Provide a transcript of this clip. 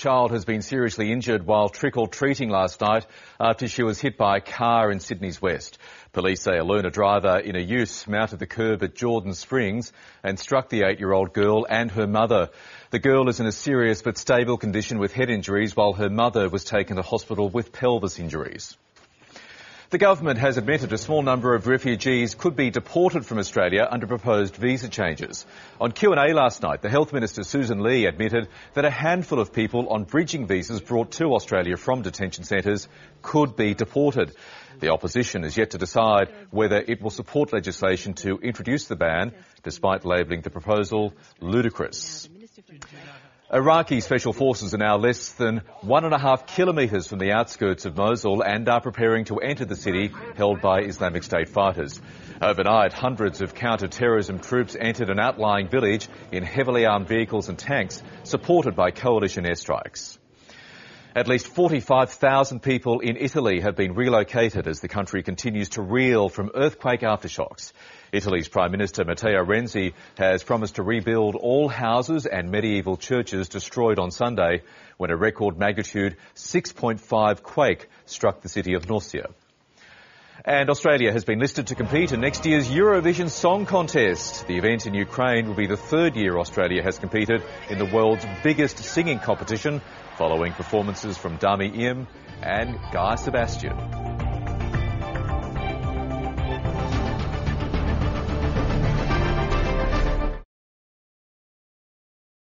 child has been seriously injured while trick-or-treating last night after she was hit by a car in Sydney's west. Police say a learner driver in a ute mounted the curb at Jordan Springs and struck the 8-year-old girl and her mother. The girl is in a serious but stable condition with head injuries, while her mother was taken to hospital with pelvis injuries. The government has admitted a small number of refugees could be deported from Australia under proposed visa changes. On Q&A last night, the Health Minister Susan Lee admitted that a handful of people on bridging visas brought to Australia from detention centres could be deported. The opposition is yet to decide whether it will support legislation to introduce the ban, despite labelling the proposal ludicrous. Iraqi special forces are now less than 1.5 kilometres from the outskirts of Mosul and are preparing to enter the city held by Islamic State fighters. Overnight, hundreds of counter-terrorism troops entered an outlying village in heavily armed vehicles and tanks, supported by coalition airstrikes. At least 45,000 people in Italy have been relocated as the country continues to reel from earthquake aftershocks. Italy's Prime Minister Matteo Renzi has promised to rebuild all houses and medieval churches destroyed on Sunday when a record magnitude 6.5 quake struck the city of Norcia. And Australia has been listed to compete in next year's Eurovision Song Contest. The event in Ukraine will be the third year Australia has competed in the world's biggest singing competition, following performances from Dami Im and Guy Sebastian.